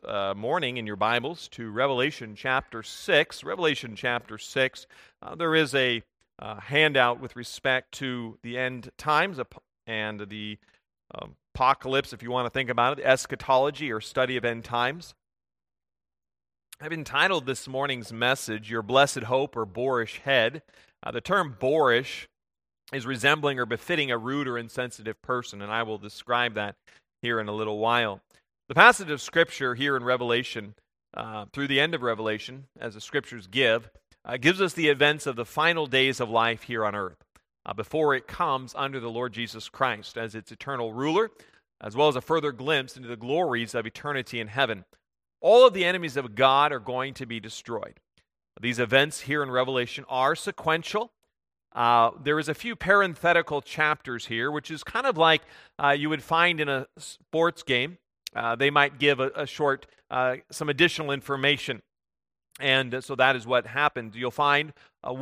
morning in your Bibles to Revelation chapter 6. Revelation chapter 6, there is a handout with respect to the end times and the apocalypse, if you want to think about it, eschatology or study of end times. I've entitled this morning's message, Your Blessed Hope or Boorish Head. The term boorish is resembling or befitting a rude or insensitive person, and I will describe that here in a little while. The passage of Scripture here in Revelation, through the end of Revelation, as the Scriptures gives us the events of the final days of life here on earth, before it comes under the Lord Jesus Christ as its eternal ruler, as well as a further glimpse into the glories of eternity in heaven. All of the enemies of God are going to be destroyed. These events here in Revelation are sequential. There is a few parenthetical chapters here, which is kind of like you would find in a sports game. They might give a short, some additional information. And so that is what happened. You'll find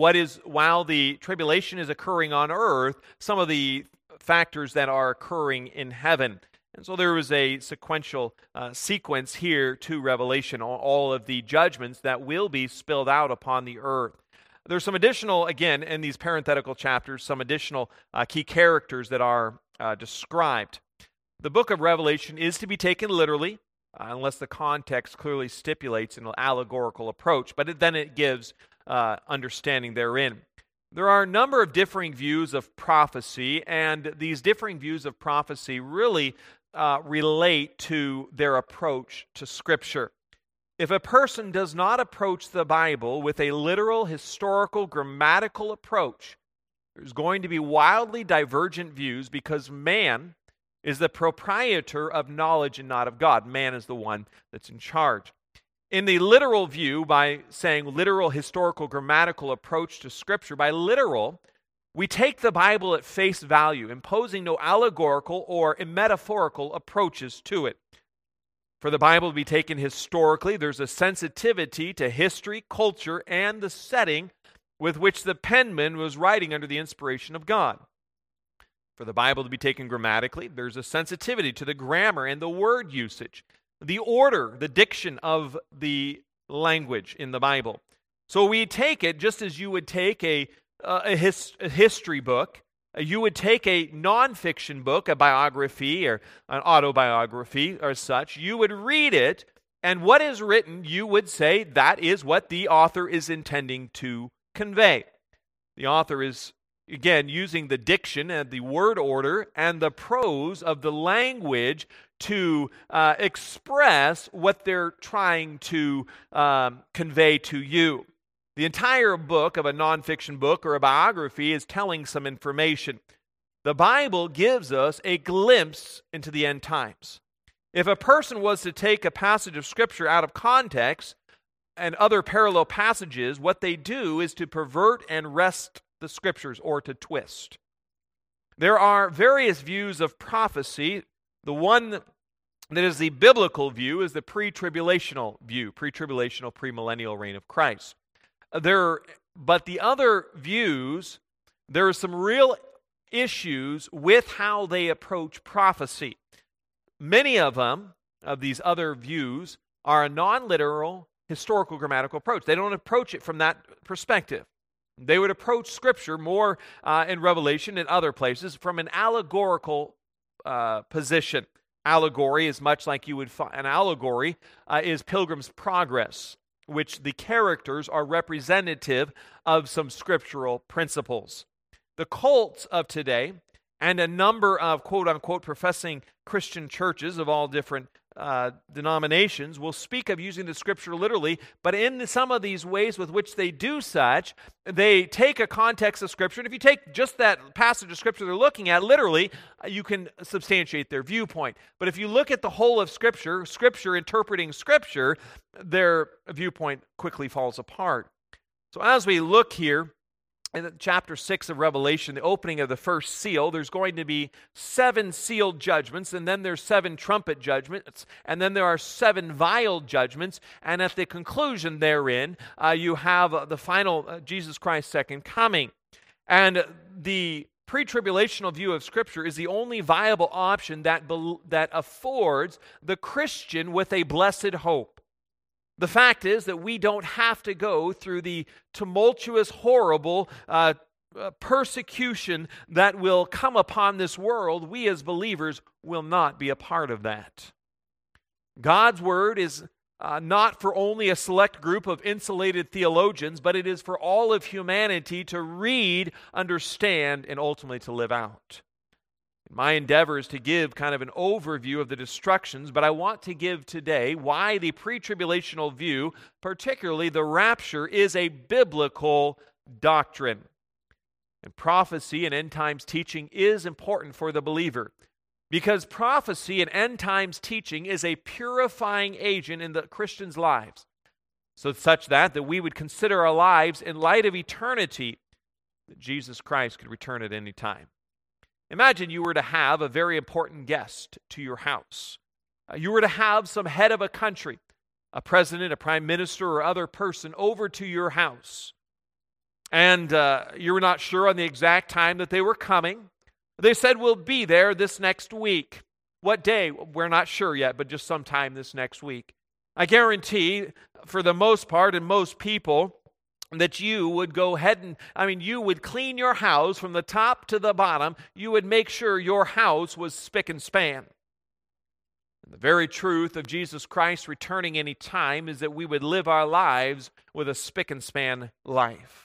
while the tribulation is occurring on earth, some of the factors that are occurring in heaven. And so there was a sequential sequence here to Revelation, all of the judgments that will be spilled out upon the earth. There's some additional, again, in these parenthetical chapters, some additional key characters that are described. The book of Revelation is to be taken literally, unless the context clearly stipulates an allegorical approach, but then it gives understanding therein. There are a number of differing views of prophecy, and these differing views of prophecy really relate to their approach to Scripture. If a person does not approach the Bible with a literal, historical, grammatical approach, there's going to be wildly divergent views because man is the proprietor of knowledge and not of God. Man is the one that's in charge. In the literal view, by saying literal, historical, grammatical approach to Scripture, by literal, we take the Bible at face value, imposing no allegorical or metaphorical approaches to it. For the Bible to be taken historically, there's a sensitivity to history, culture, and the setting with which the penman was writing under the inspiration of God. For the Bible to be taken grammatically, there's a sensitivity to the grammar and the word usage, the order, the diction of the language in the Bible. So we take it just as you would take a history book, you would take a nonfiction book, a biography or an autobiography or such, you would read it, and what is written, you would say that is what the author is intending to convey. The author is, again, using the diction and the word order and the prose of the language to express what they're trying to convey to you. The entire book of a nonfiction book or a biography is telling some information. The Bible gives us a glimpse into the end times. If a person was to take a passage of Scripture out of context and other parallel passages, what they do is to pervert and wrest the Scriptures or to twist. There are various views of prophecy. The one that is the biblical view is the pre-tribulational view, pre-tribulational, premillennial reign of Christ. But the other views, there are some real issues with how they approach prophecy. Many of them, of these other views, are a non-literal, historical, grammatical approach. They don't approach it from that perspective. They would approach Scripture more in Revelation and other places from an allegorical position. Allegory is much like you would find. An allegory is Pilgrim's Progress, which the characters are representative of some scriptural principles. The cults of today and a number of quote-unquote professing Christian churches of all different denominations will speak of using the Scripture literally, but in some of these ways with which they do such, they take a context of Scripture, and if you take just that passage of Scripture they're looking at literally, you can substantiate their viewpoint. But if you look at the whole of Scripture, Scripture interpreting Scripture, their viewpoint quickly falls apart. So as we look here, in chapter 6 of Revelation, the opening of the first seal, there's going to be 7 sealed judgments, and then there's 7 trumpet judgments, and then there are 7 vial judgments, and at the conclusion therein, you have the final Jesus Christ's second coming. And the pre-tribulational view of Scripture is the only viable option that affords the Christian with a blessed hope. The fact is that we don't have to go through the tumultuous, horrible persecution that will come upon this world. We as believers will not be a part of that. God's Word is not for only a select group of insulated theologians, but it is for all of humanity to read, understand, and ultimately to live out. My endeavor is to give kind of an overview of the destructions, but I want to give today why the pre-tribulational view, particularly the rapture, is a biblical doctrine. And prophecy and end times teaching is important for the believer, because prophecy and end times teaching is a purifying agent in the Christian's lives, so such that we would consider our lives in light of eternity, that Jesus Christ could return at any time. Imagine you were to have a very important guest to your house. You were to have some head of a country, a president, a prime minister, or other person over to your house. And you were not sure on the exact time that they were coming. They said, we'll be there this next week. What day? We're not sure yet, but just sometime this next week. I guarantee, for the most part and most people, that you would go ahead and, you would clean your house from the top to the bottom. You would make sure your house was spick and span. And the very truth of Jesus Christ returning any time is that we would live our lives with a spick and span life.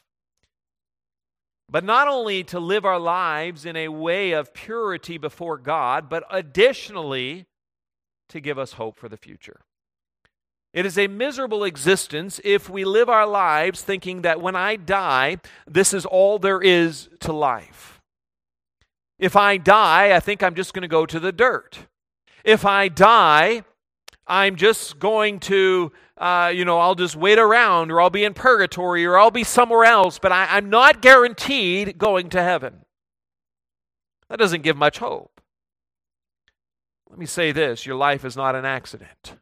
But not only to live our lives in a way of purity before God, but additionally to give us hope for the future. It is a miserable existence if we live our lives thinking that when I die, this is all there is to life. If I die, I think I'm just going to go to the dirt. If I die, I'm just going to, I'll just wait around, or I'll be in purgatory, or I'll be somewhere else, but I'm not guaranteed going to heaven. That doesn't give much hope. Let me say this, your life is not an accident.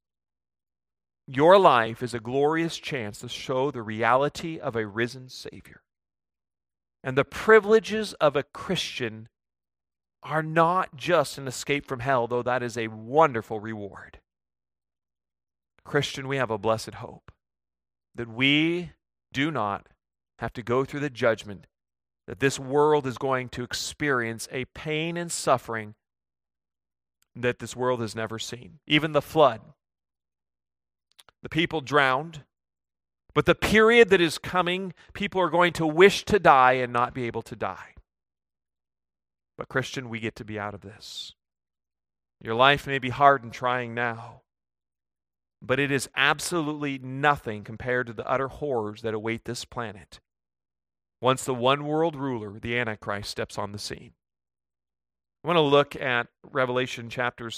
Your life is a glorious chance to show the reality of a risen Savior. And the privileges of a Christian are not just an escape from hell, though that is a wonderful reward. Christian, we have a blessed hope that we do not have to go through the judgment that this world is going to experience, a pain and suffering that this world has never seen. Even the flood. The people drowned, but the period that is coming, people are going to wish to die and not be able to die. But Christian, we get to be out of this. Your life may be hard and trying now, but it is absolutely nothing compared to the utter horrors that await this planet once the one world ruler, the Antichrist, steps on the scene. I want to look at Revelation chapter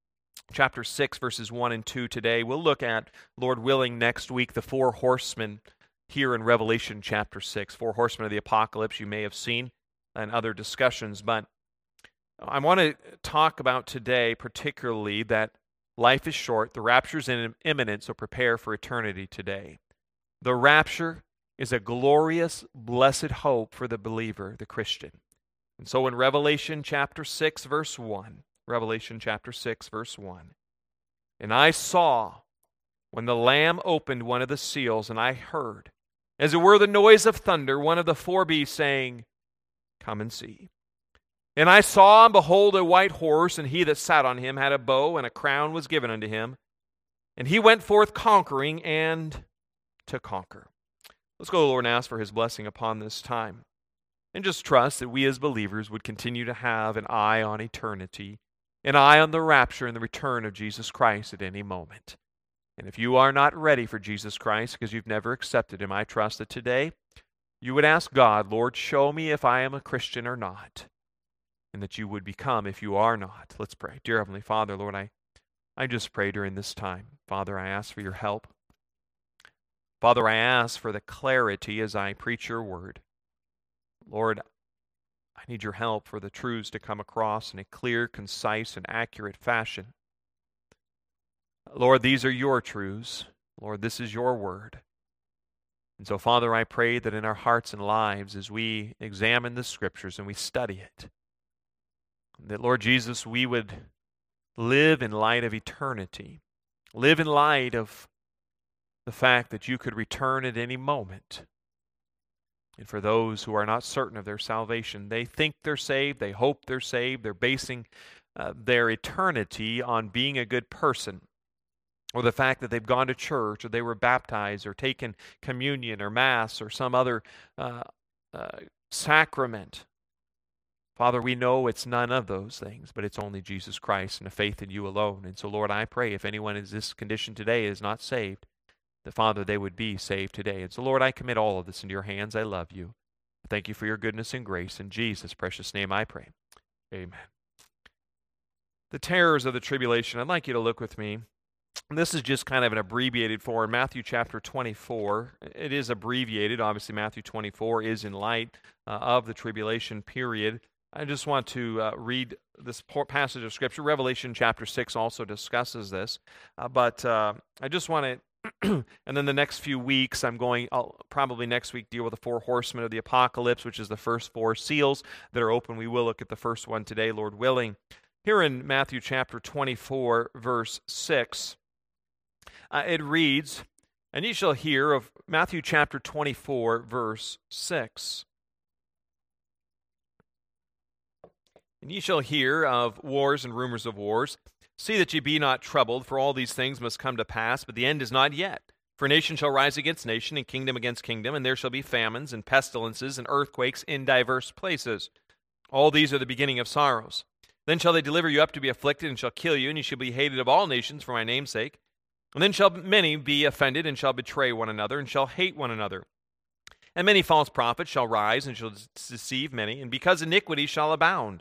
6, verses 1 and 2 today. We'll look at, Lord willing, next week, the four horsemen here in Revelation chapter 6. Four horsemen of the apocalypse you may have seen in other discussions. But I want to talk about today particularly that life is short, the rapture is imminent, so prepare for eternity today. The rapture is a glorious, blessed hope for the believer, the Christian. And so in Revelation chapter 6, verse 1, Revelation chapter 6, verse 1. And I saw when the Lamb opened one of the seals, and I heard, as it were the noise of thunder, one of the four beasts saying, Come and see. And I saw, and behold, a white horse, and he that sat on him had a bow, and a crown was given unto him. And he went forth conquering and to conquer. Let's go to the Lord and ask for his blessing upon this time. And just trust that we as believers would continue to have an eye on eternity, an eye on the rapture and the return of Jesus Christ at any moment. And if you are not ready for Jesus Christ because you've never accepted him, I trust that today you would ask God, Lord, show me if I am a Christian or not, and that you would become if you are not. Let's pray. Dear Heavenly Father, Lord, I just pray during this time. Father, I ask for your help. Father, I ask for the clarity as I preach your word. Lord, I need your help for the truths to come across in a clear, concise, and accurate fashion. Lord, these are your truths. Lord, this is your word. And so, Father, I pray that in our hearts and lives, as we examine the Scriptures and we study it, that, Lord Jesus, we would live in light of eternity, live in light of the fact that you could return at any moment. And for those who are not certain of their salvation, they think they're saved, they hope they're saved, they're basing their eternity on being a good person, or the fact that they've gone to church, or they were baptized, or taken communion, or Mass, or some other sacrament. Father, we know it's none of those things, but it's only Jesus Christ and a faith in you alone. And so, Lord, I pray if anyone in this condition today is not saved, that, Father, they would be saved today. And so, Lord, I commit all of this into your hands. I love you. Thank you for your goodness and grace. In Jesus' precious name I pray. Amen. The terrors of the tribulation. I'd like you to look with me. This is just kind of an abbreviated form. Matthew chapter 24. It is abbreviated. Obviously, Matthew 24 is in light of the tribulation period. I just want to read this passage of Scripture. Revelation chapter 6 also discusses this. But I just want to, and then the next few weeks, I'll probably next week deal with the 4 horsemen of the apocalypse, which is the first 4 seals that are open. We will look at the first one today, Lord willing. Here in Matthew chapter 24, verse 6, it reads, and ye shall hear of Matthew chapter 24, verse 6. And ye shall hear of wars and rumors of wars. See that ye be not troubled, for all these things must come to pass, but the end is not yet. For nation shall rise against nation, and kingdom against kingdom, and there shall be famines, and pestilences, and earthquakes in divers places. All these are the beginning of sorrows. Then shall they deliver you up to be afflicted, and shall kill you, and ye shall be hated of all nations for my name's sake. And then shall many be offended, and shall betray one another, and shall hate one another. And many false prophets shall rise, and shall deceive many, and because iniquity shall abound,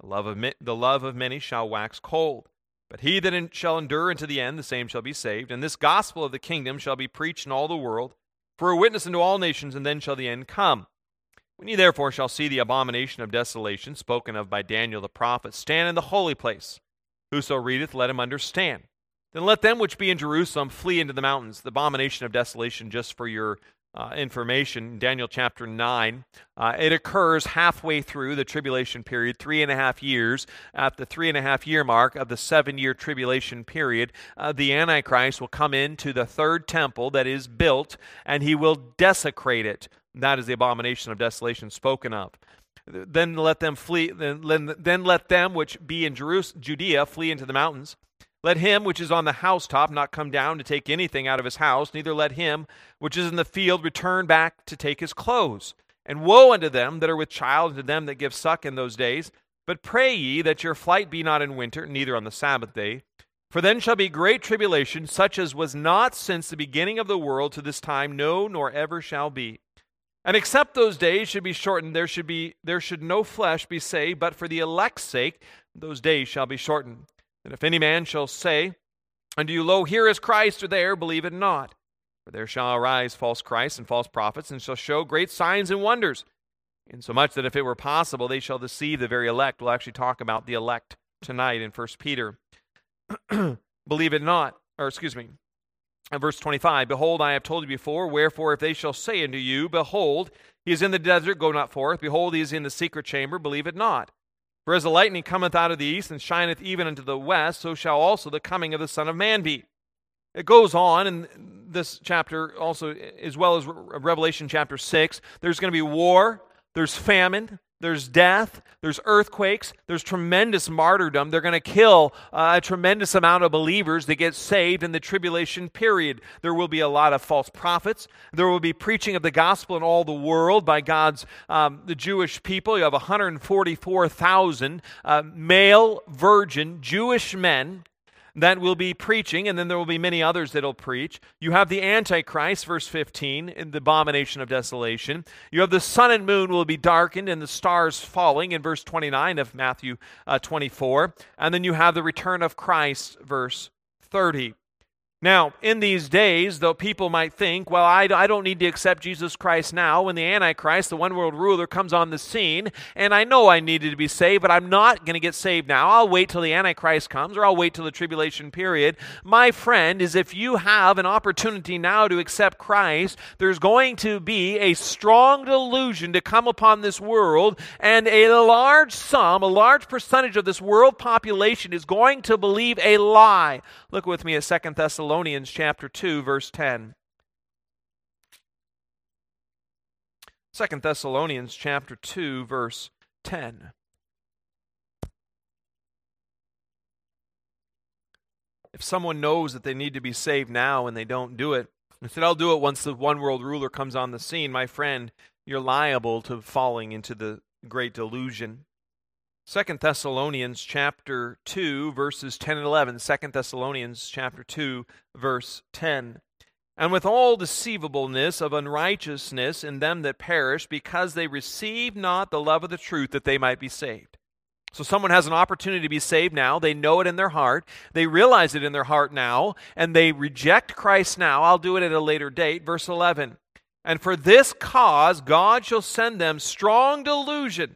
the love of many shall wax cold. But he that shall endure unto the end, the same shall be saved. And this gospel of the kingdom shall be preached in all the world, for a witness unto all nations, and then shall the end come. When ye therefore shall see the abomination of desolation, spoken of by Daniel the prophet, stand in the holy place, whoso readeth, let him understand. Then let them which be in Jerusalem flee into the mountains. The abomination of desolation, just for your information, Daniel chapter 9, it occurs halfway through the tribulation period, 3.5 years. At the 3.5-year mark of the 7-year tribulation period, the Antichrist will come into the third temple that is built, and he will desecrate it. That is the abomination of desolation spoken of. Then let them flee. Then let them which be in Judea flee into the mountains. Let him which is on the housetop not come down to take anything out of his house, neither let him which is in the field return back to take his clothes. And woe unto them that are with child, and to them that give suck in those days. But pray ye that your flight be not in winter, neither on the Sabbath day. For then shall be great tribulation, such as was not since the beginning of the world to this time, no, nor ever shall be. And except those days should be shortened, there should no flesh be saved, but for the elect's sake those days shall be shortened. And if any man shall say unto you, Lo, here is Christ, or there, believe it not. For there shall arise false Christs and false prophets, and shall show great signs and wonders, insomuch that if it were possible, they shall deceive the very elect. We'll actually talk about the elect tonight in 1 Peter. Believe it not, verse 25, Behold, I have told you before, wherefore if they shall say unto you, Behold, he is in the desert, go not forth. Behold, he is in the secret chamber, believe it not. For as the lightning cometh out of the east, and shineth even unto the west, so shall also the coming of the Son of Man be. It goes on in this chapter also, as well as Revelation chapter 6. There's going to be war, there's famine, there's death, there's earthquakes, there's tremendous martyrdom. They're going to kill a tremendous amount of believers that get saved in the tribulation period. There will be a lot of false prophets. There will be preaching of the gospel in all the world by God's, the Jewish people. You have 144,000 male virgin Jewish men that will be preaching, and then there will be many others that will preach. You have the Antichrist, verse 15, in the abomination of desolation. You have the sun and moon will be darkened and the stars falling, in verse 29 of Matthew 24. And then you have the return of Christ, verse 30. Now, in these days, though people might think, well, I don't need to accept Jesus Christ now, when the Antichrist, the one world ruler, comes on the scene, and I know I needed to be saved, but I'm not going to get saved now. I'll wait till the Antichrist comes, or I'll wait till the tribulation period. My friend, is if you have an opportunity now to accept Christ, there's going to be a strong delusion to come upon this world, and a large percentage of this world population is going to believe a lie. Look with me at 2 Thessalonians chapter 2, verse 10. 2 Thessalonians chapter 2, verse 10. If someone knows that they need to be saved now and they don't do it, and said, I'll do it once the one world ruler comes on the scene, my friend, you're liable to falling into the great delusion. 2 Thessalonians chapter 2, verses 10 and 11. 2 Thessalonians chapter 2, verse 10. And with all deceivableness of unrighteousness in them that perish, because they receive not the love of the truth, that they might be saved. So someone has an opportunity to be saved now. They know it in their heart. They realize it in their heart now, and they reject Christ now. I'll do it at a later date. Verse 11. And for this cause God shall send them strong delusion.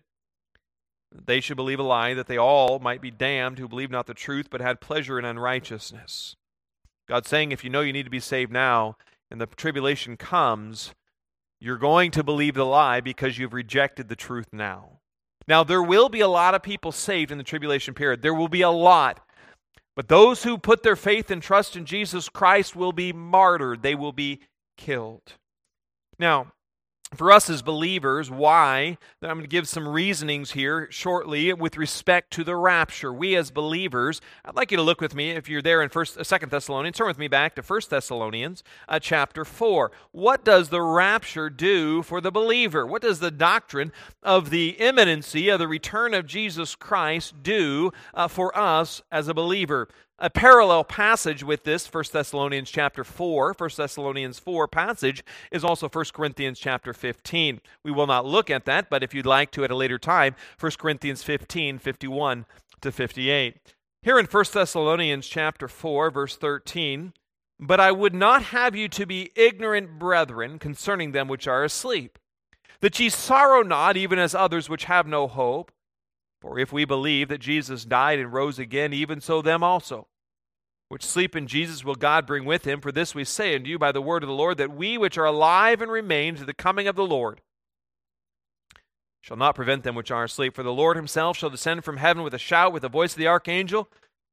They should believe a lie, that they all might be damned who believe not the truth, but had pleasure in unrighteousness. God's saying, if you know you need to be saved now, and the tribulation comes, you're going to believe the lie because you've rejected the truth now. Now, there will be a lot of people saved in the tribulation period. There will be a lot. But those who put their faith and trust in Jesus Christ will be martyred. They will be killed. Now, for us as believers, why? I'm going to give some reasonings here shortly with respect to the rapture. We as believers, I'd like you to look with me, if you're there in 2 Thessalonians, turn with me back to 1 Thessalonians chapter 4. What does the rapture do for the believer? What does the doctrine of the imminency of the return of Jesus Christ do for us as a believer? A parallel passage with this, 1 Thessalonians chapter 4, 1 Thessalonians 4 passage, is also 1 Corinthians chapter 15. We will not look at that, but if you'd like to at a later time, 1 Corinthians 15, 51 to 58. Here in 1 Thessalonians chapter 4, verse 13, but I would not have you to be ignorant, brethren, concerning them which are asleep, that ye sorrow not, even as others which have no hope. For if we believe that Jesus died and rose again, even so them also, which sleep in Jesus will God bring with him. For this we say unto you by the word of the Lord, that we which are alive and remain to the coming of the Lord shall not prevent them which are asleep. For the Lord himself shall descend from heaven with a shout, with the voice of the archangel,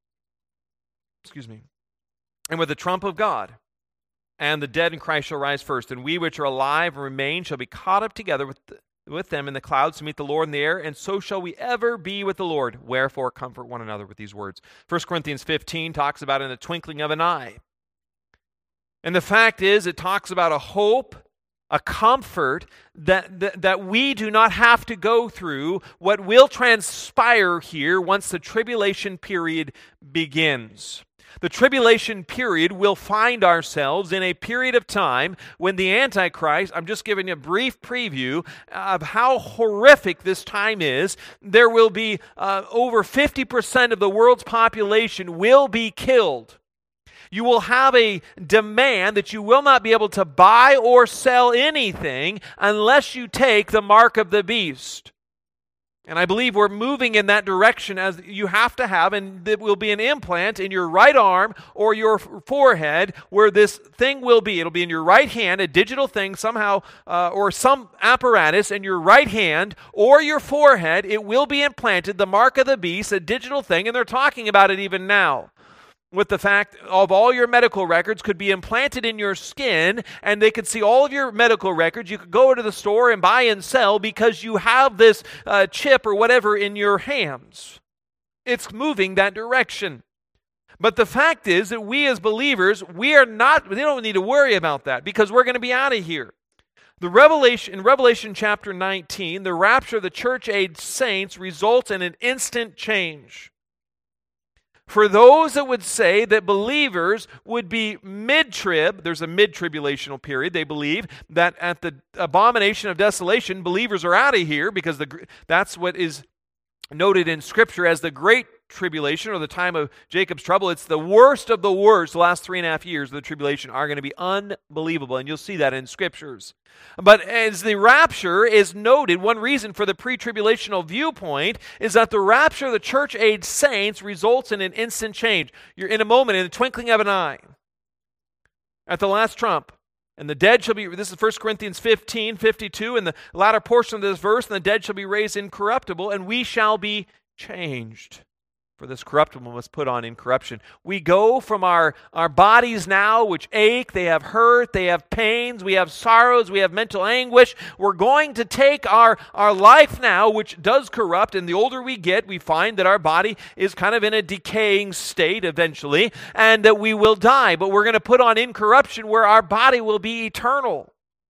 and with the trump of God. And the dead in Christ shall rise first. And we which are alive and remain shall be caught up together with them in the clouds to meet the Lord in the air, and so shall we ever be with the Lord. Wherefore comfort one another with these words. 1 Corinthians 15 talks about in the twinkling of an eye. And the fact is, it talks about a hope, a comfort that we do not have to go through what will transpire here once the tribulation period begins. The tribulation period will find ourselves in a period of time when the Antichrist, I'm just giving you a brief preview of how horrific this time is. There will be over 50% of the world's population will be killed. You will have a demand that you will not be able to buy or sell anything unless you take the mark of the beast. And I believe we're moving in that direction, as you have to have, and there will be an implant in your right arm or your forehead where this thing will be. It'll be in your right hand, a digital thing somehow, or some apparatus in your right hand or your forehead. It will be implanted, the mark of the beast, a digital thing, and they're talking about it even now, with the fact of all your medical records could be implanted in your skin, and they could see all of your medical records. You could go to the store and buy and sell because you have this chip or whatever in your hands. It's moving that direction. But the fact is that we as believers, we don't need to worry about that because we're going to be out of here. In Revelation chapter 19, the rapture of the church-age saints results in an instant change. For those that would say that believers would be mid-trib, there's a mid-tribulational period. They believe that at the abomination of desolation, believers are out of here because that's what is noted in Scripture as the great tribulation or the time of Jacob's trouble. It's the worst of the worst. The last 3.5 years of the tribulation are going to be unbelievable, and you'll see that in scriptures. But as the rapture is noted, one reason for the pre-tribulational viewpoint is that the rapture of the church-age saints results in an instant change. You're in a moment, in the twinkling of an eye, at the last trump. And the dead shall be, this is 1 Corinthians 15:52, in the latter portion of this verse, and the dead shall be raised incorruptible, and we shall be changed. For this corruptible must put on incorruption. We go from our bodies now, which ache, they have hurt, they have pains, we have sorrows, we have mental anguish. We're going to take our life now, which does corrupt, and the older we get, we find that our body is kind of in a decaying state eventually, and that we will die. But we're going to put on incorruption where our body will be eternal.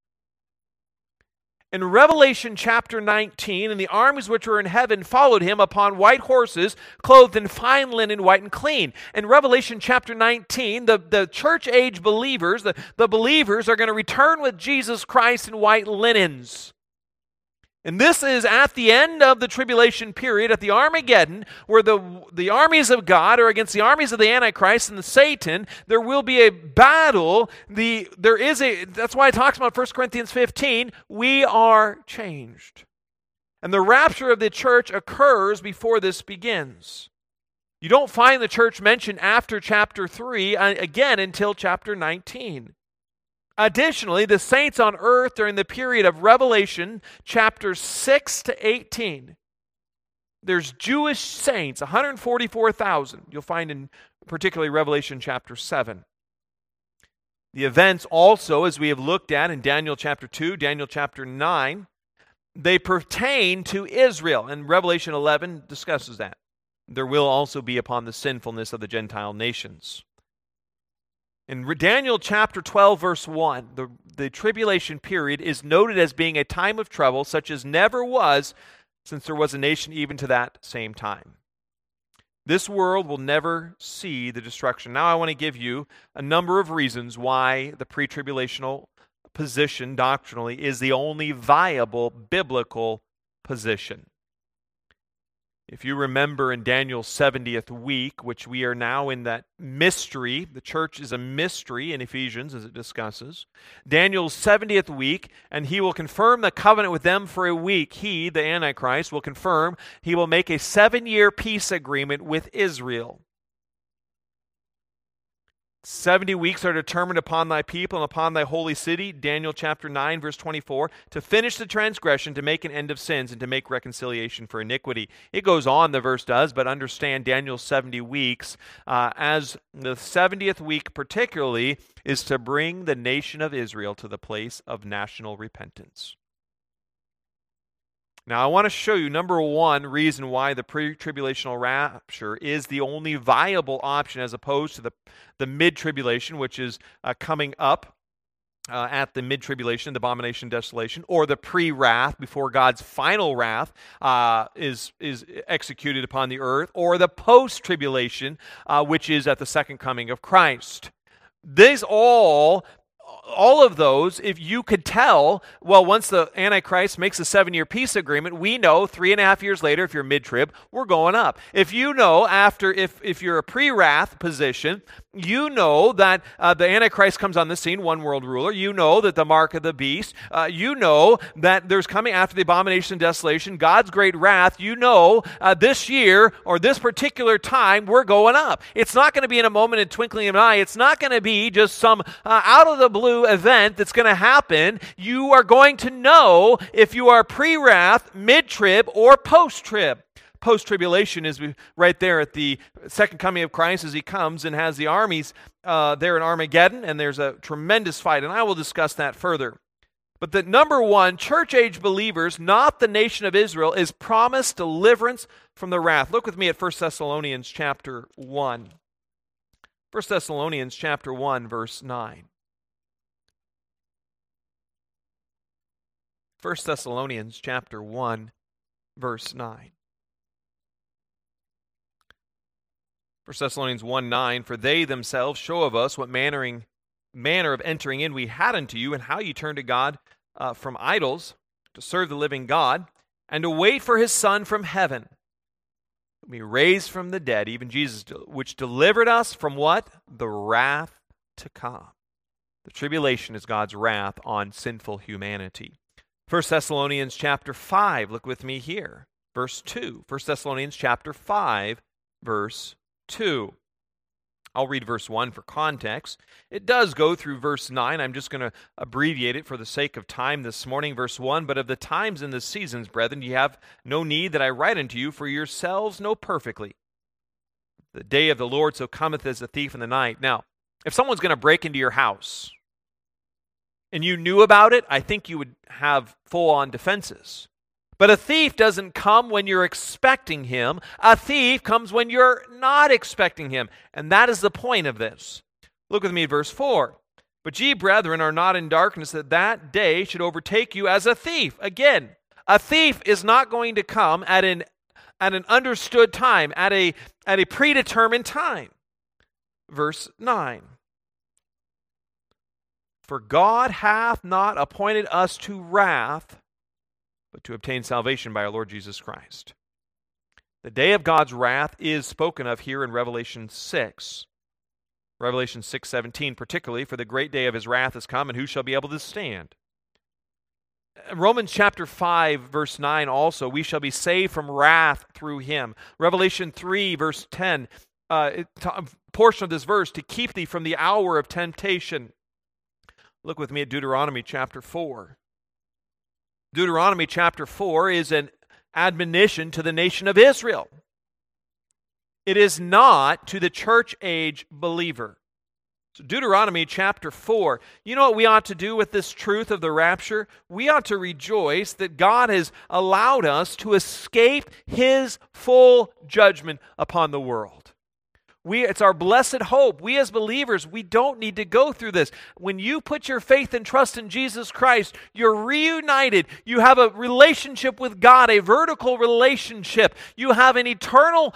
In Revelation chapter 19, and the armies which were in heaven followed him upon white horses, clothed in fine linen, white and clean. In Revelation chapter 19, the church-age believers, the believers are going to return with Jesus Christ in white linens. And this is at the end of the tribulation period, at the Armageddon, where the armies of God are against the armies of the Antichrist and the Satan. There will be a battle. That's why it talks about 1 Corinthians 15, we are changed. And the rapture of the church occurs before this begins. You don't find the church mentioned after chapter 3 again until chapter 19. Additionally, the saints on earth during the period of Revelation, chapters 6 to 18, there's Jewish saints, 144,000. You'll find in particularly Revelation chapter 7. The events also, as we have looked at in Daniel chapter 2, Daniel chapter 9, they pertain to Israel, and Revelation 11 discusses that. There will also be upon the sinfulness of the Gentile nations. In Daniel chapter 12, verse 1, the tribulation period is noted as being a time of trouble such as never was since there was a nation even to that same time. This world will never see the destruction. Now I want to give you a number of reasons why the pre-tribulational position doctrinally is the only viable biblical position. If you remember in Daniel's 70th week, which we are now in that mystery, the church is a mystery in Ephesians as it discusses. Daniel's 70th week, and he will confirm the covenant with them for a week. He, the Antichrist, will confirm he will make a 7-year peace agreement with Israel. 70 weeks are determined upon thy people and upon thy holy city, Daniel chapter 9, verse 24, to finish the transgression, to make an end of sins, and to make reconciliation for iniquity. It goes on, the verse does, but understand Daniel's 70 weeks, as the 70th week particularly, is to bring the nation of Israel to the place of national repentance. Now, I want to show you, number one, reason why the pre-tribulational rapture is the only viable option as opposed to the mid-tribulation, which is coming up at the mid-tribulation, the abomination, desolation, or the pre-wrath, before God's final wrath is executed upon the earth, or the post-tribulation, which is at the second coming of Christ. These all of those, if you could tell, well, once the Antichrist makes a 7-year peace agreement, we know 3.5 years later, if you're mid-trib, we're going up. If you know if you're a pre-wrath position, you know that the Antichrist comes on the scene, one world ruler. You know that the mark of the beast. You know that there's coming after the abomination and desolation, God's great wrath. You know this year or this particular time, we're going up. It's not going to be in a moment in twinkling of an eye. It's not going to be just some out of the blue event that's going to happen. You are going to know if you are pre-wrath, mid-trib, or post-trib. Post-tribulation is right there at the second coming of Christ as he comes and has the armies there in Armageddon, and there's a tremendous fight, and I will discuss that further. But the number one, church-age believers, not the nation of Israel, is promised deliverance from the wrath. Look with me at 1 Thessalonians chapter 1. 1 Thessalonians chapter 1, verse 9. 1 Thessalonians chapter 1, verse 9. 1 Thessalonians 1:9, for they themselves show of us what manner of entering in we had unto you, and how you turned to God from idols to serve the living God, and to wait for his Son from heaven, be raised from the dead, even Jesus, which delivered us from what? The wrath to come. The tribulation is God's wrath on sinful humanity. 1 Thessalonians chapter 5, look with me here, verse 2. 1 Thessalonians chapter 5, verse 2. I'll read verse 1 for context. It does go through verse 9. I'm just going to abbreviate it for the sake of time this morning. Verse 1, but of the times and the seasons, brethren, ye have no need that I write unto you, for yourselves know perfectly. The day of the Lord so cometh as a thief in the night. Now, if someone's going to break into your house, and you knew about it, I think you would have full-on defenses. But a thief doesn't come when you're expecting him. A thief comes when you're not expecting him. And that is the point of this. Look with me at verse 4. But ye, brethren, are not in darkness, that that day should overtake you as a thief. Again, a thief is not going to come at an understood time, at a predetermined time. Verse 9. For God hath not appointed us to wrath, but to obtain salvation by our Lord Jesus Christ. The day of God's wrath is spoken of here in Revelation 6. Revelation 6:17 particularly, for the great day of his wrath is come, and who shall be able to stand? Romans chapter 5, verse 9 also, we shall be saved from wrath through him. Revelation 3, verse 10, a portion of this verse, to keep thee from the hour of temptation. Look with me at Deuteronomy chapter 4. Deuteronomy chapter 4 is an admonition to the nation of Israel. It is not to the church age believer. So Deuteronomy chapter 4, you know what we ought to do with this truth of the rapture? We ought to rejoice that God has allowed us to escape his full judgment upon the world. It's our blessed hope. We as believers, we don't need to go through this. When you put your faith and trust in Jesus Christ, you're reunited. You have a relationship with God, a vertical relationship. You have an eternal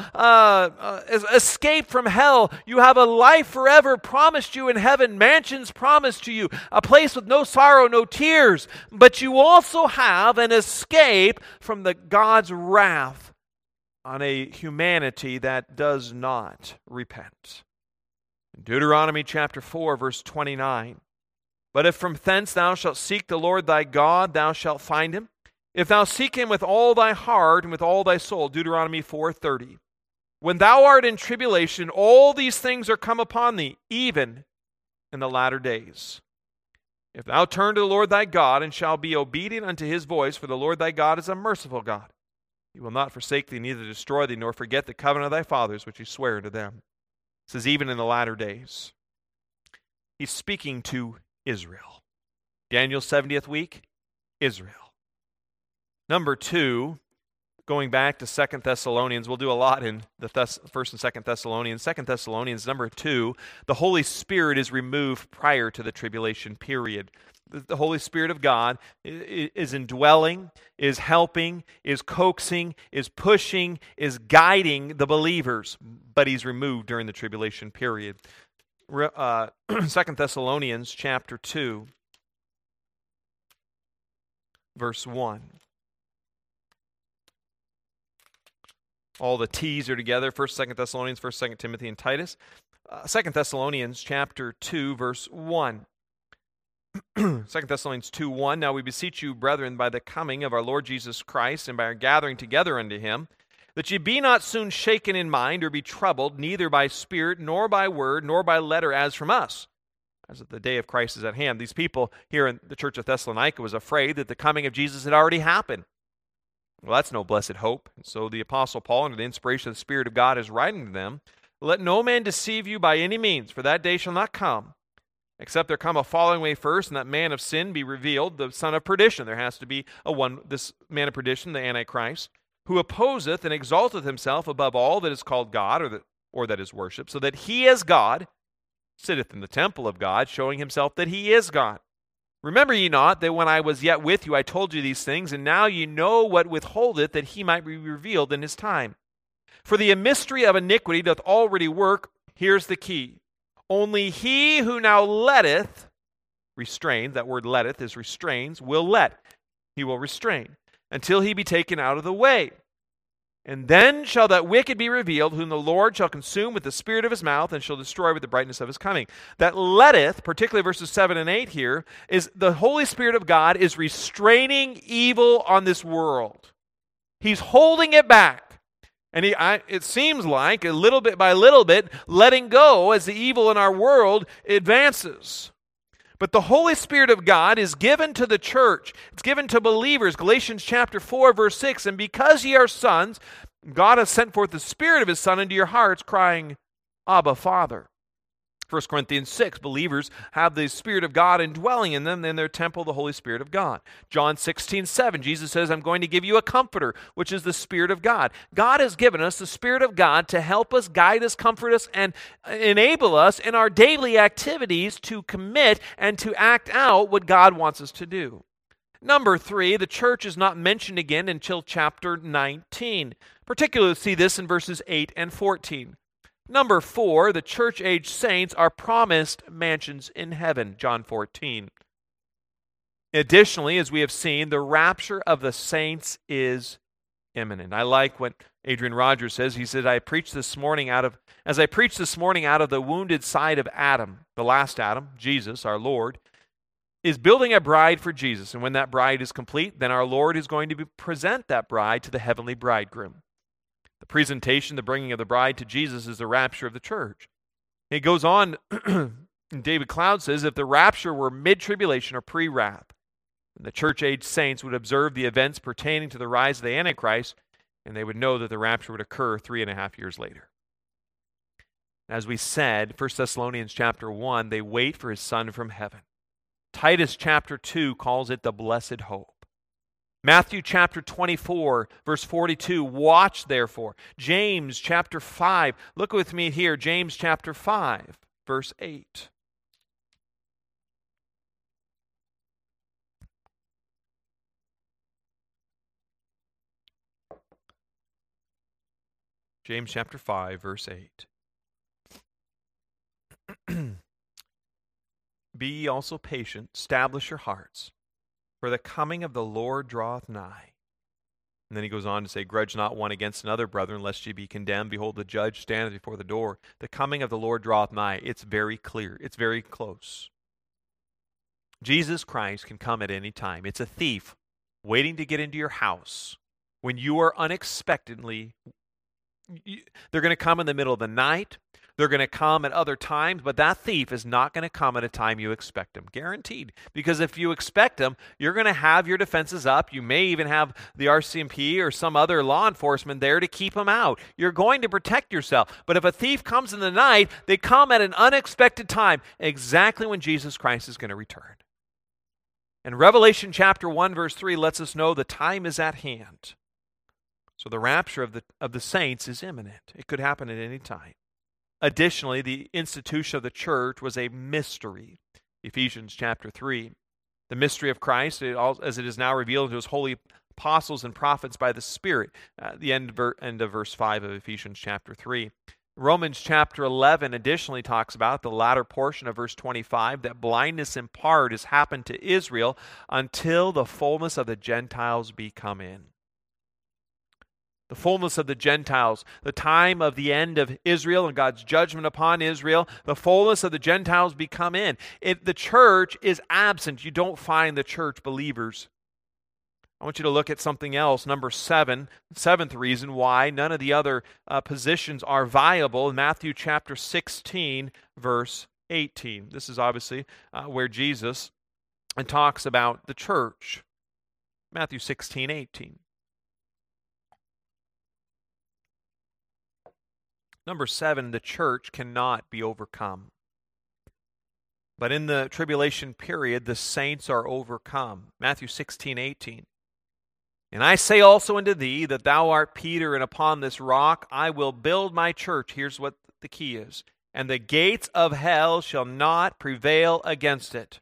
escape from hell. You have a life forever promised you in heaven, mansions promised to you, a place with no sorrow, no tears. But you also have an escape from God's wrath on a humanity that does not repent. In Deuteronomy chapter 4, verse 29, but if from thence thou shalt seek the Lord thy God, thou shalt find him. If thou seek him with all thy heart and with all thy soul, Deuteronomy 4:30. When thou art in tribulation, all these things are come upon thee, even in the latter days. If thou turn to the Lord thy God, and shalt be obedient unto his voice, for the Lord thy God is a merciful God. He will not forsake thee, neither destroy thee, nor forget the covenant of thy fathers, which he sware unto them. It says, even in the latter days. He's speaking to Israel. Daniel's 70th week, Israel. Number 2, going back to 2 Thessalonians, we'll do a lot in the 1st and 2nd Thessalonians. 2 Thessalonians, number 2, the Holy Spirit is removed prior to the tribulation period. The Holy Spirit of God is indwelling, is helping, is coaxing, is pushing, is guiding the believers, but he's removed during the tribulation period. 2 Thessalonians chapter 2, verse 1. All the T's are together, 1st, 2nd Thessalonians, 1st, 2nd Timothy, and Titus. 2 Thessalonians chapter 2, verse 1. 2 Thessalonians 2:1, now we beseech you, brethren, by the coming of our Lord Jesus Christ, and by our gathering together unto him, that ye be not soon shaken in mind, or be troubled, neither by spirit, nor by word, nor by letter, as from us, as that the day of Christ is at hand. These people here in the church of Thessalonica was afraid that the coming of Jesus had already happened. Well, that's no blessed hope. And so the Apostle Paul, under the inspiration of the Spirit of God, is writing to them, let no man deceive you by any means, for that day shall not come, except there come a falling away first, and that man of sin be revealed, the son of perdition. There has to be this man of perdition, the Antichrist, who opposeth and exalteth himself above all that is called God, or that is worshipped, so that he as God sitteth in the temple of God, showing himself that he is God. Remember ye not that when I was yet with you I told you these things, and now ye know what withholdeth, that he might be revealed in his time. For the mystery of iniquity doth already work. Here's the key. Only he who now letteth, restrains, that word letteth is restrains, will let. He will restrain until he be taken out of the way. And then shall that wicked be revealed, whom the Lord shall consume with the spirit of his mouth, and shall destroy with the brightness of his coming. That letteth, particularly verses 7 and 8 here, is the Holy Spirit of God is restraining evil on this world. He's holding it back. And it seems like, a little bit by little bit, letting go as the evil in our world advances. But the Holy Spirit of God is given to the church. It's given to believers. Galatians chapter 4, verse 6. And because ye are sons, God has sent forth the Spirit of his Son into your hearts, crying, Abba, Father. 1 Corinthians 6, believers have the Spirit of God indwelling in them, in their temple, the Holy Spirit of God. John 16:7, Jesus says, I'm going to give you a comforter, which is the Spirit of God. God has given us the Spirit of God to help us, guide us, comfort us, and enable us in our daily activities to commit and to act out what God wants us to do. Number 3, the church is not mentioned again until chapter 19. Particularly see this in verses 8 and 14. Number 4, the church-age saints are promised mansions in heaven, John 14. Additionally, as we have seen, the rapture of the saints is imminent. I like what Adrian Rogers says. He said, as I preached this morning out of the wounded side of Adam, the last Adam, Jesus, our Lord, is building a bride for Jesus. And when that bride is complete, then our Lord is going to present that bride to the heavenly bridegroom. The presentation, the bringing of the bride to Jesus is the rapture of the church. It goes on, David Cloud says, if the rapture were mid-tribulation or pre-wrath, then the church-age saints would observe the events pertaining to the rise of the Antichrist, and they would know that the rapture would occur 3.5 years later. As we said, 1 Thessalonians chapter 1, they wait for his Son from heaven. Titus chapter 2 calls it the blessed hope. Matthew chapter 24, verse 42, watch therefore. James chapter 5, look with me here, James chapter 5, verse 8. James chapter 5, verse 8. Be ye also patient, establish your hearts, for the coming of the Lord draweth nigh. And then he goes on to say, grudge not one against another, brethren, lest ye be condemned. Behold, the judge standeth before the door. The coming of the Lord draweth nigh. It's very clear. It's very close. Jesus Christ can come at any time. It's a thief waiting to get into your house when you are unexpectedly. They're going to come in the middle of the night. They're going to come at other times, but that thief is not going to come at a time you expect him. Guaranteed. Because if you expect him, you're going to have your defenses up. You may even have the RCMP or some other law enforcement there to keep him out. You're going to protect yourself. But if a thief comes in the night, they come at an unexpected time, exactly when Jesus Christ is going to return. And Revelation chapter 1, verse 3 lets us know the time is at hand. So the rapture of the saints is imminent. It could happen at any time. Additionally, the institution of the church was a mystery. Ephesians chapter 3. The mystery of Christ, as it is now revealed to his holy apostles and prophets by the Spirit. The end of verse 5 of Ephesians chapter 3. Romans chapter 11 additionally talks about the latter portion of verse 25, that blindness in part has happened to Israel until the fullness of the Gentiles be come in. The fullness of the Gentiles, the time of the end of Israel and God's judgment upon Israel, the fullness of the Gentiles be come in. The church is absent. You don't find the church believers. I want you to look at something else. Number 7, seventh reason why none of the other positions are viable in Matthew chapter 16, verse 18. This is obviously where Jesus talks about the church. Matthew 16, 18. Number 7, the church cannot be overcome. But in the tribulation period, the saints are overcome. Matthew 16, 18. And I say also unto thee that thou art Peter, and upon this rock I will build my church. Here's what the key is. And the gates of hell shall not prevail against it.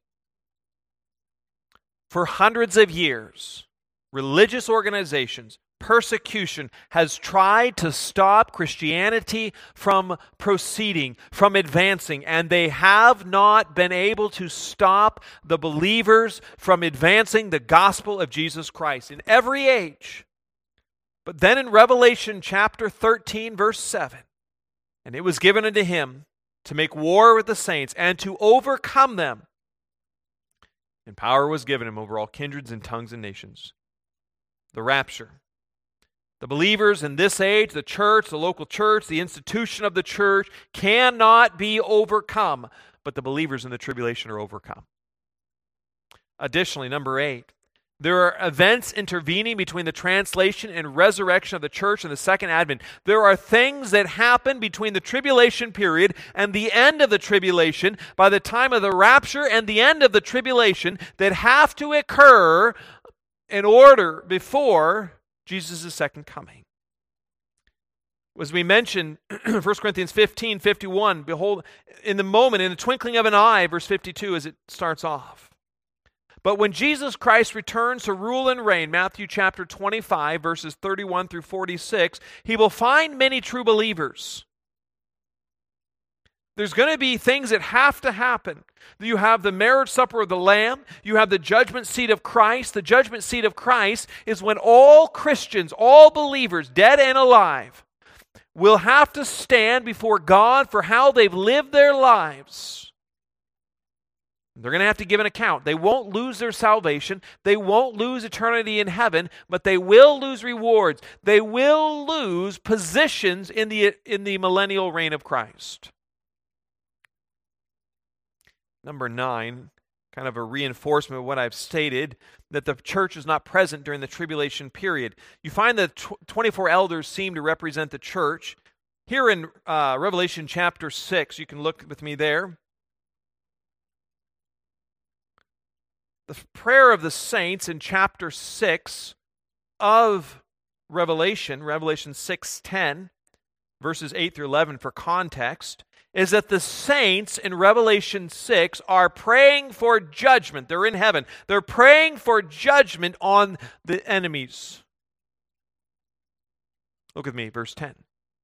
For hundreds of years, religious organizations, persecution has tried to stop Christianity from proceeding, from advancing, and they have not been able to stop the believers from advancing the gospel of Jesus Christ. In every age, But then in Revelation chapter 13, verse 7, and it was given unto him to make war with the saints and to overcome them. And power was given him over all kindreds and tongues and nations. The rapture. The believers in this age, the church, the local church, the institution of the church cannot be overcome, but the believers in the tribulation are overcome. Additionally, number 8, there are events intervening between the translation and resurrection of the church and the second advent. There are things that happen between the tribulation period and the end of the tribulation, by the time of the rapture and the end of the tribulation, that have to occur in order before Jesus' second coming. As we mentioned, 1 Corinthians 15:51, behold, in the moment, in the twinkling of an eye, verse 52, as it starts off. But when Jesus Christ returns to rule and reign, Matthew chapter 25, verses 31 through 46, he will find many true believers. There's going to be things that have to happen. You have the marriage supper of the Lamb. You have the judgment seat of Christ. The judgment seat of Christ is when all Christians, all believers, dead and alive, will have to stand before God for how they've lived their lives. They're going to have to give an account. They won't lose their salvation. They won't lose eternity in heaven, but they will lose rewards. They will lose positions in the millennial reign of Christ. Number 9, kind of a reinforcement of what I've stated, that the church is not present during the tribulation period. You find the 24 elders seem to represent the church. Here in Revelation chapter 6, you can look with me there. The prayer of the saints in chapter 6 of Revelation 6:10, verses 8 through 11 for context, is that the saints in Revelation 6 are praying for judgment. They're in heaven. They're praying for judgment on the enemies. Look with me, verse 10.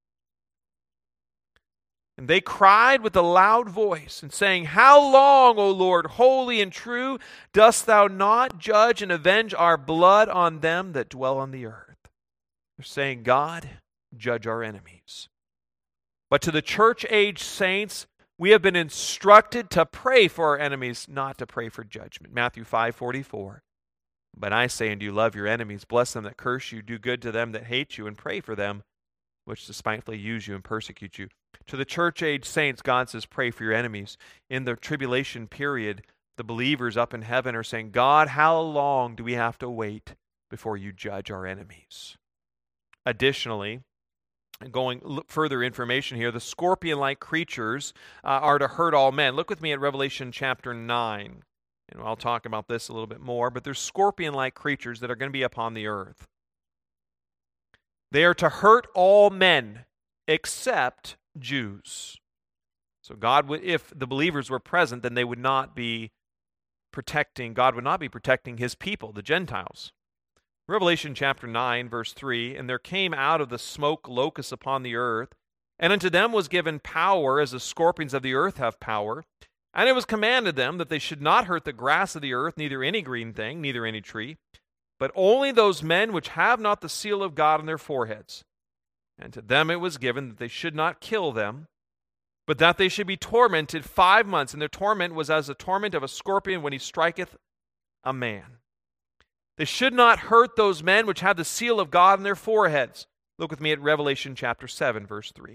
And they cried with a loud voice, and saying, How long, O Lord, holy and true, dost thou not judge and avenge our blood on them that dwell on the earth? They're saying, God, judge our enemies. But to the church-age saints, we have been instructed to pray for our enemies, not to pray for judgment. Matthew 5:44. But I say unto you, love your enemies, bless them that curse you, do good to them that hate you, and pray for them which despitefully use you and persecute you. To the church-age saints, God says, pray for your enemies. In the tribulation period, the believers up in heaven are saying, God, how long do we have to wait before you judge our enemies? Additionally, going further information here, the scorpion-like creatures are to hurt all men. Look with me at Revelation chapter 9. And I'll talk about this a little bit more, but there's scorpion-like creatures that are going to be upon the earth. They are to hurt all men except Jews. So God would, if the believers were present, then they would not be protecting, God would not be protecting his people, the Gentiles. Revelation chapter 9, verse 3, And there came out of the smoke locusts upon the earth, and unto them was given power, as the scorpions of the earth have power. And it was commanded them that they should not hurt the grass of the earth, neither any green thing, neither any tree, but only those men which have not the seal of God on their foreheads. And to them it was given that they should not kill them, but that they should be tormented 5 months. And their torment was as the torment of a scorpion when he striketh a man. They should not hurt those men which have the seal of God on their foreheads. Look with me at Revelation chapter 7, verse 3.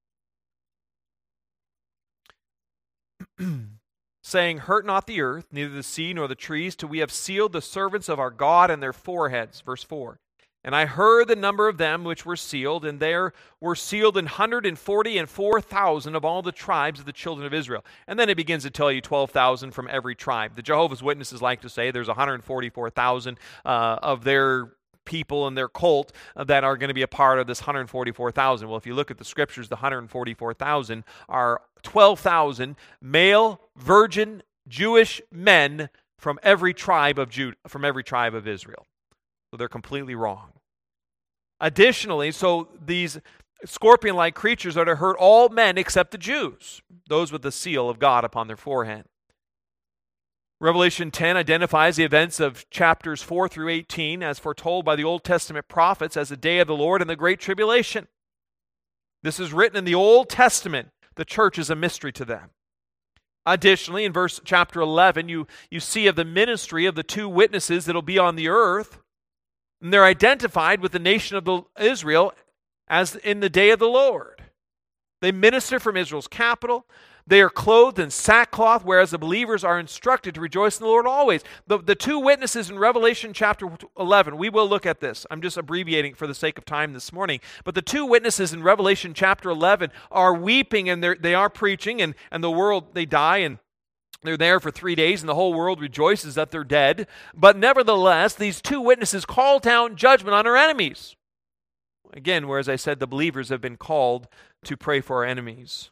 Saying, Hurt not the earth, neither the sea nor the trees, till we have sealed the servants of our God in their foreheads. Verse 4. And I heard the number of them which were sealed, and there were sealed 144,000 of all the tribes of the children of Israel. And then it begins to tell you 12,000 from every tribe. The Jehovah's Witnesses like to say there's 144,000 of their people and their cult that are going to be a part of this 144,000. Well, if you look at the scriptures, the 144,000 are 12,000 male, virgin, Jewish men from every tribe of Judah, from every tribe of Israel. So they're completely wrong. Additionally, so these scorpion-like creatures are to hurt all men except the Jews, those with the seal of God upon their forehead. Revelation 10 identifies the events of chapters 4 through 18 as foretold by the Old Testament prophets as the day of the Lord and the great tribulation. This is written in the Old Testament. The church is a mystery to them. Additionally, in chapter 11, you see of the ministry of the two witnesses that will be on the earth. And they're identified with the nation of Israel as in the day of the Lord. They minister from Israel's capital. They are clothed in sackcloth, whereas the believers are instructed to rejoice in the Lord always. The two witnesses in Revelation chapter 11, we will look at this. I'm just abbreviating for the sake of time this morning. But the two witnesses in Revelation chapter 11 are weeping and they are preaching, and the world, they die, and they're there for 3 days, and the whole world rejoices that they're dead. But nevertheless, these two witnesses call down judgment on our enemies. Again, whereas I said the believers have been called to pray for our enemies.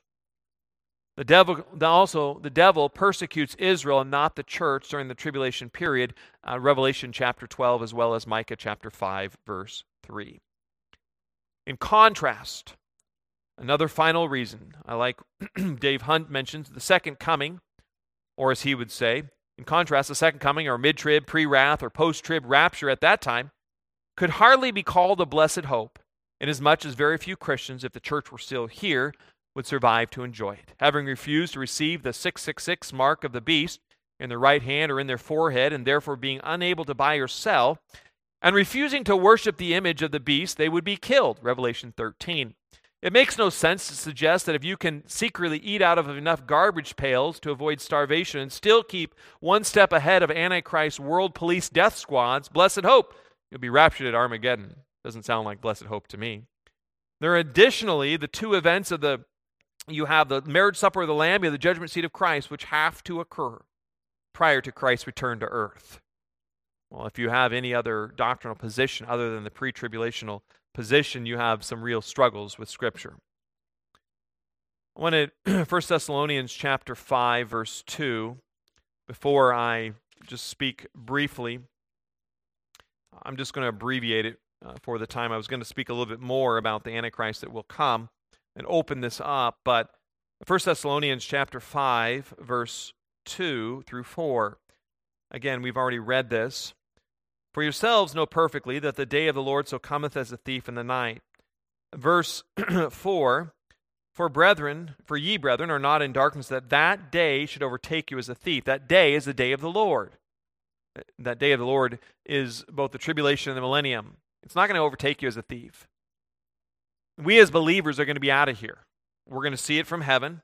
The devil persecutes Israel and not the church during the tribulation period, Revelation chapter 12 as well as Micah chapter 5 verse 3. In contrast, another final reason, I like Dave Hunt mentions the second coming, or as he would say, in contrast, the second coming or mid-trib, pre-wrath, or post-trib rapture at that time could hardly be called a blessed hope, inasmuch as very few Christians, if the church were still here, would survive to enjoy it. Having refused to receive the 666 mark of the beast in their right hand or in their forehead, and therefore being unable to buy or sell, and refusing to worship the image of the beast, they would be killed, Revelation 13. It makes no sense to suggest that if you can secretly eat out of enough garbage pails to avoid starvation and still keep one step ahead of Antichrist's world police death squads, blessed hope, you'll be raptured at Armageddon. Doesn't sound like blessed hope to me. There are additionally the two events of you have the marriage supper of the Lamb, you have the judgment seat of Christ, which have to occur prior to Christ's return to earth. Well, if you have any other doctrinal position other than the pre-tribulational position, you have some real struggles with Scripture. I want to 1 Thessalonians chapter 5, verse 2. Before I just speak briefly, I'm just going to abbreviate it for the time. I was going to speak a little bit more about the Antichrist that will come and open this up, but 1 Thessalonians chapter 5, verse 2 through 4. Again, we've already read this. For yourselves know perfectly that the day of the Lord so cometh as a thief in the night. Verse 4, For ye, brethren, are not in darkness, that day should overtake you as a thief. That day is the day of the Lord. That day of the Lord is both the tribulation and the millennium. It's not going to overtake you as a thief. We as believers are going to be out of here. We're going to see it from heaven.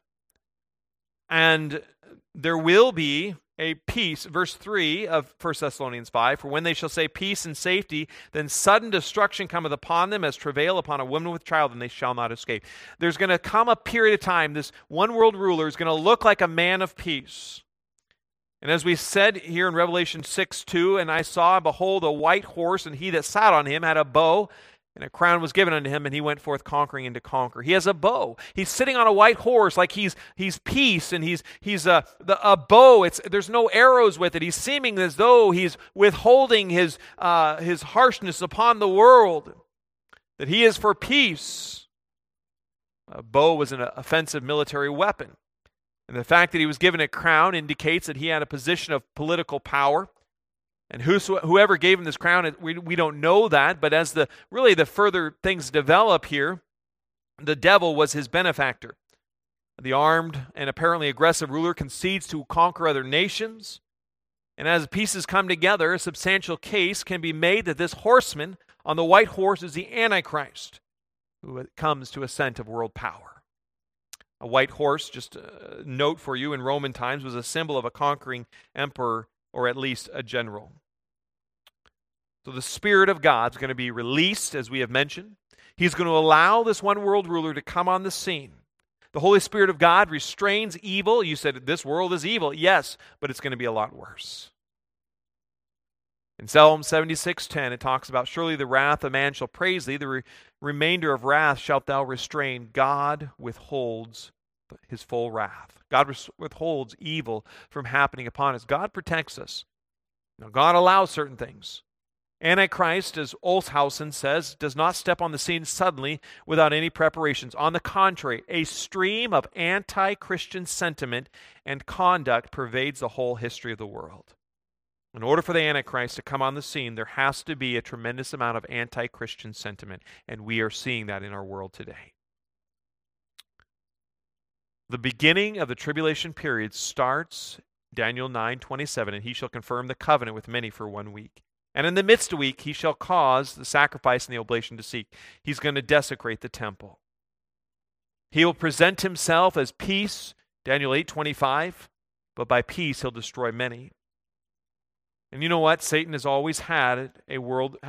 And there will be a peace, verse 3 of 1 Thessalonians 5, For when they shall say peace and safety, then sudden destruction cometh upon them as travail upon a woman with child, and they shall not escape. There's going to come a period of time, this one world ruler is going to look like a man of peace. And as we said here in Revelation 6:2, And I saw, behold, a white horse, and he that sat on him had a bow, and a crown was given unto him, and he went forth conquering and to conquer. He has a bow. He's sitting on a white horse like he's peace, and he's a bow. There's no arrows with it. He's seeming as though he's withholding his harshness upon the world, that he is for peace. A bow was an offensive military weapon. And the fact that he was given a crown indicates that he had a position of political power. And whoever gave him this crown, we don't know that, but as the further things develop here, the devil was his benefactor. The armed and apparently aggressive ruler concedes to conquer other nations. And as pieces come together, a substantial case can be made that this horseman on the white horse is the Antichrist, who comes to ascent of world power. A white horse, just a note for you, in Roman times was a symbol of a conquering emperor, or at least a general. So the Spirit of God is going to be released, as we have mentioned. He's going to allow this one world ruler to come on the scene. The Holy Spirit of God restrains evil. You said this world is evil. Yes, but it's going to be a lot worse. In Psalm 76:10, it talks about, Surely the wrath of man shall praise thee, the remainder of wrath shalt thou restrain. God withholds his full wrath. God withholds evil from happening upon us. God protects us. Now, God allows certain things. Antichrist, as Olshausen says, does not step on the scene suddenly without any preparations. On the contrary, a stream of anti-Christian sentiment and conduct pervades the whole history of the world. In order for the Antichrist to come on the scene, there has to be a tremendous amount of anti-Christian sentiment, and we are seeing that in our world today. The beginning of the tribulation period starts, Daniel 9:27, and he shall confirm the covenant with many for 1 week. And in the midst of the week, he shall cause the sacrifice and the oblation to cease. He's going to desecrate the temple. He will present himself as peace, Daniel 8:25, but by peace he'll destroy many. And you know what? Satan has always had a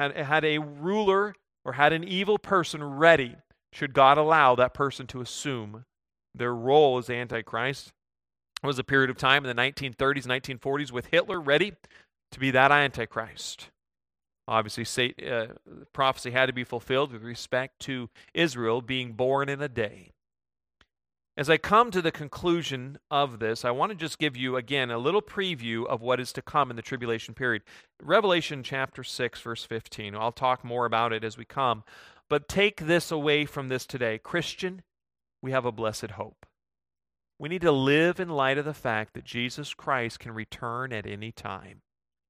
ruler or had an evil person ready, should God allow that person to assume their role as Antichrist. There was a period of time in the 1930s, 1940s with Hitler ready to be that Antichrist. Obviously, prophecy had to be fulfilled with respect to Israel being born in a day. As I come to the conclusion of this, I want to just give you, again, a little preview of what is to come in the tribulation period. Revelation chapter 6, verse 15. I'll talk more about it as we come. But take this away from this today. Christian, we have a blessed hope. We need to live in light of the fact that Jesus Christ can return at any time.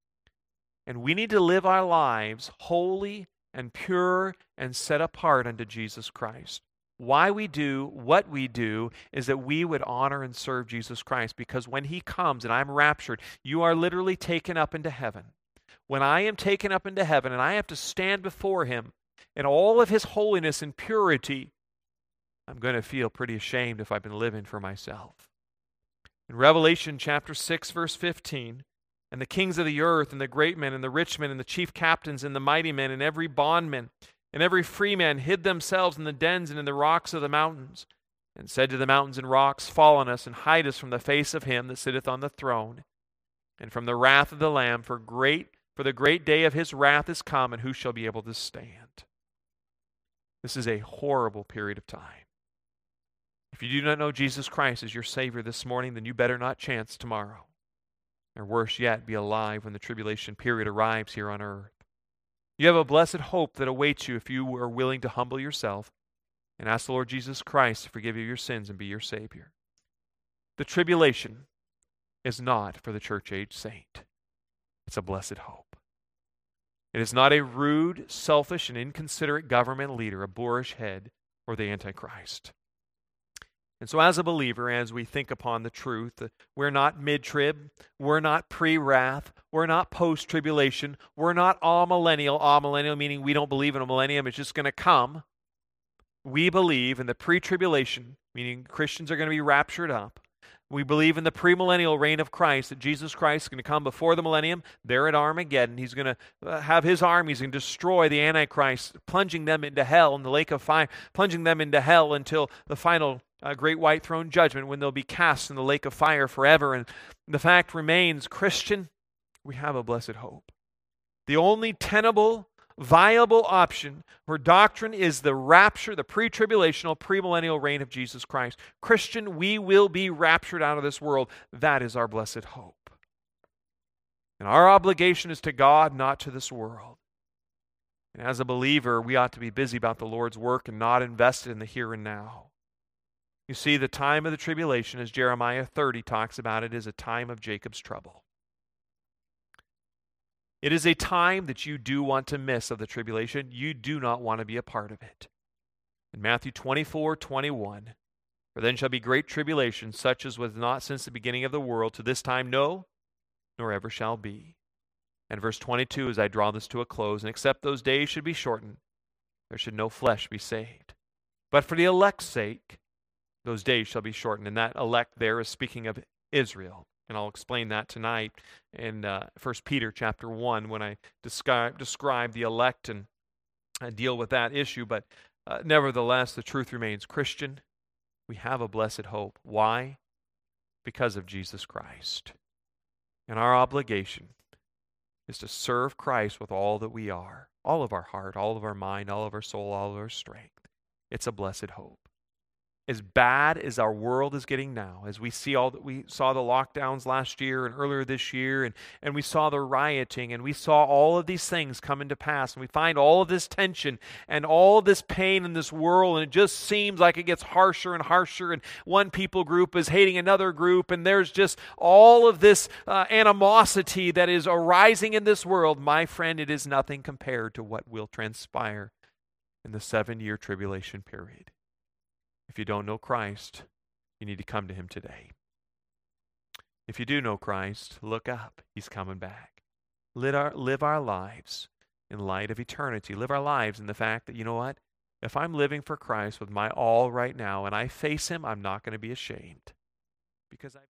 And we need to live our lives holy and pure and set apart unto Jesus Christ. Why we do what we do is that we would honor and serve Jesus Christ, because when he comes and I'm raptured, you are literally taken up into heaven. When I am taken up into heaven and I have to stand before him in all of his holiness and purity, I'm going to feel pretty ashamed if I've been living for myself. In Revelation chapter 6, verse 15, and the kings of the earth, and the great men, and the rich men, and the chief captains, and the mighty men, and every bondman, and every free man hid themselves in the dens and in the rocks of the mountains, and said to the mountains and rocks, Fall on us, and hide us from the face of him that sitteth on the throne, and from the wrath of the Lamb, for the great day of his wrath is come, and who shall be able to stand? This is a horrible period of time. If you do not know Jesus Christ as your Savior this morning, then you better not chance tomorrow. Or worse yet, be alive when the tribulation period arrives here on earth. You have a blessed hope that awaits you if you are willing to humble yourself and ask the Lord Jesus Christ to forgive you your sins and be your Savior. The tribulation is not for the church-age saint. It's a blessed hope. It is not a rude, selfish, and inconsiderate government leader, a boorish head, or the Antichrist. And so as a believer, as we think upon the truth, we're not mid-trib, we're not pre-wrath, we're not post-tribulation, we're not amillennial meaning we don't believe in a millennium, it's just going to come. We believe in the pre-tribulation, meaning Christians are going to be raptured up. We believe in the premillennial reign of Christ, that Jesus Christ is going to come before the millennium, there at Armageddon. He's going to have his armies and destroy the Antichrist, plunging them into hell in the lake of fire, plunging them into hell until the final great white throne judgment, when they'll be cast in the lake of fire forever. And the fact remains, Christian, we have a blessed hope. The only tenable, viable option for doctrine is the rapture, the pre-tribulational, premillennial reign of Jesus Christ. Christian, we will be raptured out of this world. That is our blessed hope. And our obligation is to God, not to this world. And as a believer, we ought to be busy about the Lord's work and not invested in the here and now. You see, the time of the tribulation, as Jeremiah 30 talks about it, is a time of Jacob's trouble. It is a time that you do want to miss of the tribulation. You do not want to be a part of it. In Matthew 24:21, for then shall be great tribulation, such as was not since the beginning of the world, to this time, no, nor ever shall be. And verse 22, as I draw this to a close, and except those days should be shortened, there should no flesh be saved. But for the elect's sake, those days shall be shortened. And that elect there is speaking of Israel. And I'll explain that tonight in 1 Peter chapter 1 when I describe the elect and deal with that issue. But nevertheless, the truth remains, Christian, we have a blessed hope. Why? Because of Jesus Christ. And our obligation is to serve Christ with all that we are, all of our heart, all of our mind, all of our soul, all of our strength. It's a blessed hope. as bad as our world is getting now, as we saw the lockdowns last year and earlier this year, and we saw the rioting, and we saw all of these things come into pass, and we find all of this tension and all of this pain in this world, and it just seems like it gets harsher and harsher, and one people group is hating another group, and there's just all of this animosity that is arising in this world. My friend, it is nothing compared to what will transpire in the 7-year tribulation period. If you don't know Christ, you need to come to him today. If you do know Christ, look up. He's coming back. Live our lives in light of eternity. Live our lives in the fact that, you know what? If I'm living for Christ with my all right now and I face him, I'm not going to be ashamed. Because